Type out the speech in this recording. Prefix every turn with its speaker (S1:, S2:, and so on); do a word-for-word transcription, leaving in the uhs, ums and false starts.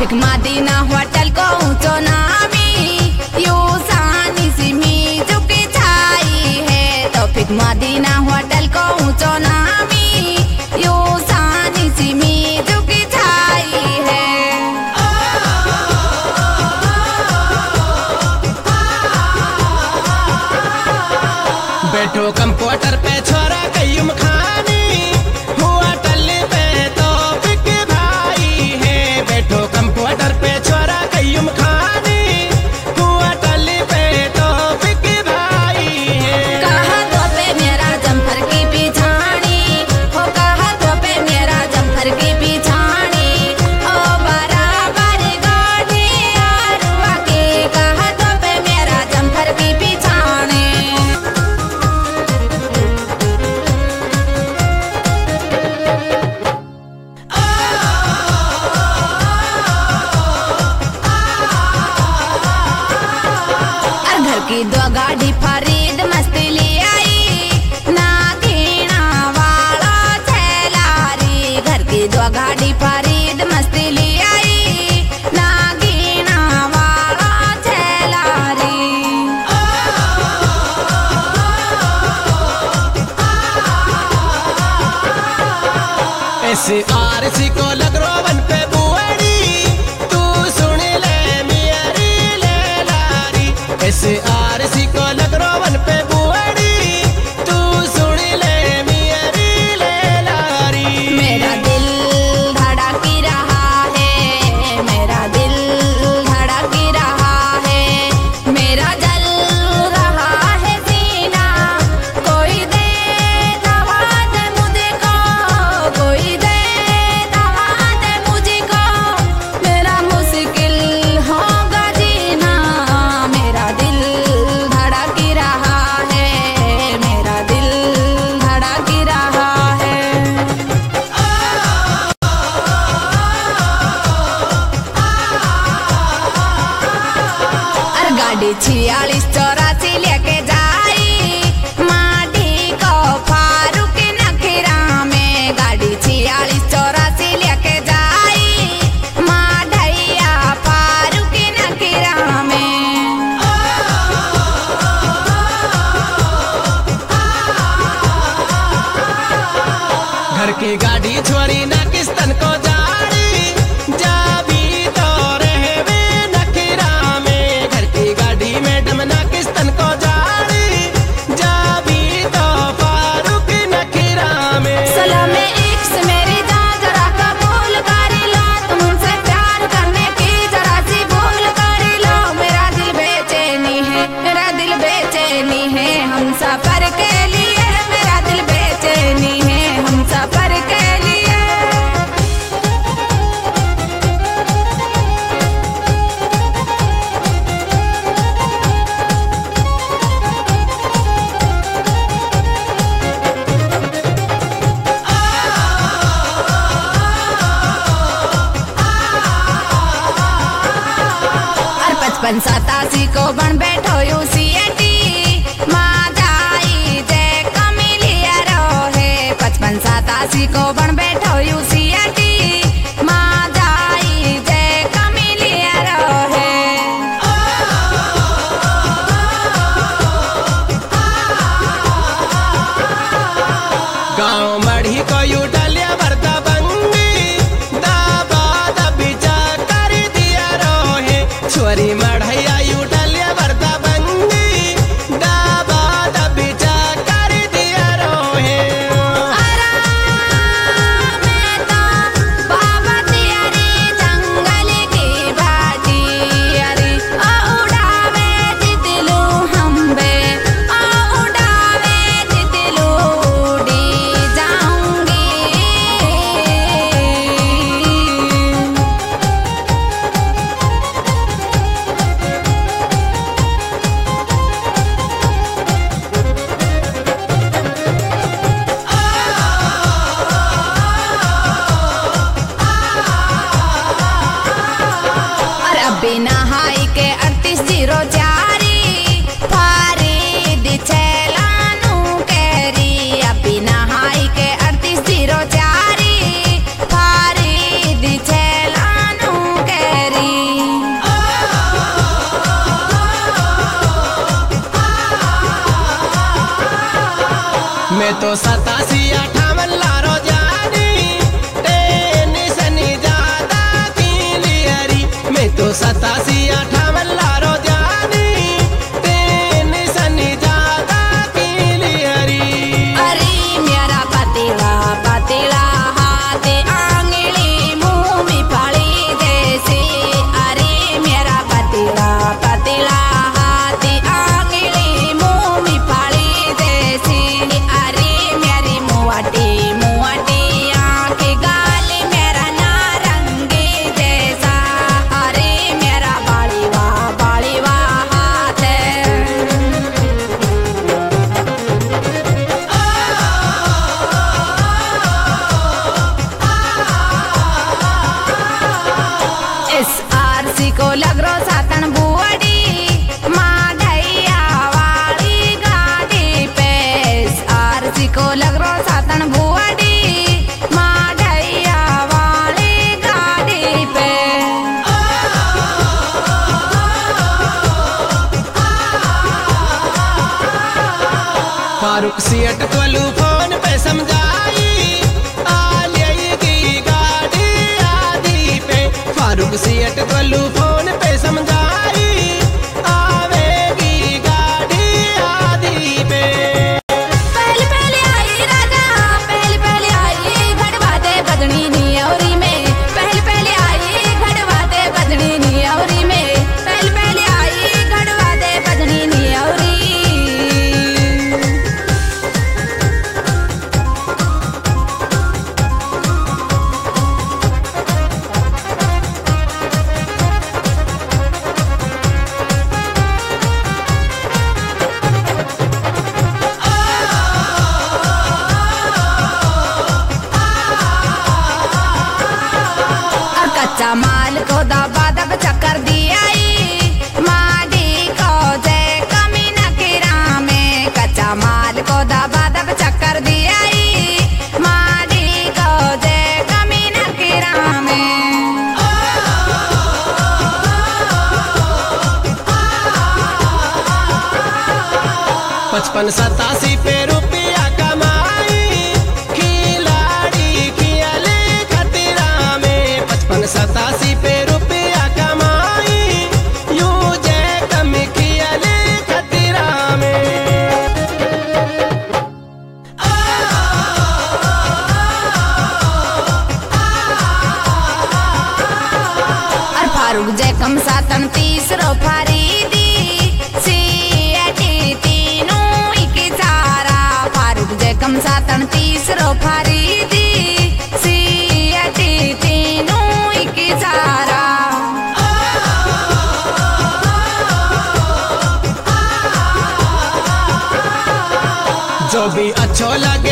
S1: Topic Medina hotel को ऊंचो नामी यू सानी सिमी झुकी छाई है। टॉपिक मदीना होटल को ऊंचो नामी यू सानी सिमी झुकी छाई है।
S2: बैठो कंप्यूटर पे छोरा कयूम खानी हुआ टल्ले पे तो बिक भाई है। बैठो कंप्यूटर पे छोरा कयूम खानी हुआ टल्ले पे तो बिक भाई है।
S1: कहा तो पे मेरा जम्फर की पिछाड़ी हो, कहा तो पे मेरा जम्फर की पिछाड़ी ओ बराबर गाड़ी आरुआ के। कहा तो पे मेरा जम्फर की पिछाड़ी की दो गाड़ी फरीद मस्ती ले आई ना घीना वाला छेलारी। घर की दो गाड़ी फरीद मस्ती ले आई ना घीना वाला छेलारी।
S2: ऐसे आरसी को लग रोवन पे बुआड़ी तू सुन ले मियारी ले लारी। ऐसे आरसी को लग रोवन पे बुआड़ी तू सुन ले मियारी ले लारी।
S1: मेरा दिल धड़की रहा है, मेरा दिल धड़की रहा है, मेरा जल रहा है सीना। कोई दे दवा दे मुझको, कोई दे दवा दे मुझको, मेरा मुश्किल होगा जीना। मेरा दिल धड़की रहा है, मेरा दिल धड़की रहा है। और गाड़ी छियालीस चौरासी लेके जाई माटी को फारूक नखीरा में। गाड़ी छियालीस चौरासी लेके जाई माढ़ैया फारूक नखीरा में।
S2: घर की गाड़ी छोरी न किस्तन को जाड़ी जा भी तो रहे वे नखीरा में। घर की गाड़ी मैडम न किस्तन को जाड़ी जा भी तो फारूक नखीरा में।
S1: सलाम एक से मेरी जान जरा कबूल कर लो, तुमसे प्यार करने की जरा सी भूल कर लो। मेरा दिल बेचैनी है, मेरा दिल बेचैनी है हम सफर के लिए। मेरा दिल बेचैनी है हम सफर के लिए। और पचपन सतासी को बन बैठो यू सी टी माँ जाई जय कमिलिया रोहे। पचपन सतासी को बन बैठो यू सी टी माँ जाई जय कमिलिया रोहे।
S2: गाँव मढ़ी को यू डलिया बरदा बंगी दाबा दबिजा कर दिया रोहे। छोरी मढ़ैया यू डलिया बरदा बंगी दाबा दबिजा कर दिया रोहे।
S1: मैं तो बाबा तेरी जंगल की बाटी अरे ओ उड़ावे जितलू हम बे ओ उड़ावे जितलू उड़ी जा
S2: मैं तो सतासी अठावन लारो जानी टेंशन ज्यादा की लियरी। मैं तो सतासी अठावन लारो जानी टेंशन ज्यादा की लियरी।
S1: अरे मेरा पतिला पतिला हाथ आंगली मुंह में पड़ी जैसे। अरे मेरा पतिला पतिला हाथ आंगली मुंह में पड़ी जैसे। अरे मेरी मुआटी मुआटी आँख गाल मेरा नारंगी जैसा। अरे मेरा बालीवा बालीवा हाथ एस आर सी को लग रो सातन बुआड़ी माधैया वाली गाड़ी पे। एस आर सी को लग रो सातन बुआड़ी माधैया वाली गाड़ी पे।
S2: फारूक सियट कोलू फोन पे समझाई आलेगी गाड़ी आदि पे। फारूक सियट कोलू फोन पे समझाई आवेगी गाड़ी आदि पे।
S1: पहले पहले आई राजा पहले पहले आई घड़वाते बदनी नियौरी में। पहले पहले आई घड़वाते बदनी नियौरी में। पहले पहले आई घड़वाते बदनी नियौरी। और कच्चा माल को दबा दब चक्कर दियाई माडी को जय कमी न किरा में। कच्चा माल को दबा दब चक्कर दियाई माडी को जय कमी न किरा में।
S2: पचपन सतासी पे रुपया कमाई खिलाड़ी खियाले खतरा में। पचपन सतासी पे रुपया कमाई यूं जय कम खियाले खतरा में।
S1: और फारूक जय कम सातन तीसरो फरीदी सीएटी तीनों इकी चारा। फारूक जय कम सातन तीसरो फरीदी सीएटी तीनों इकी चारा।
S2: जो भी अच्छो लगे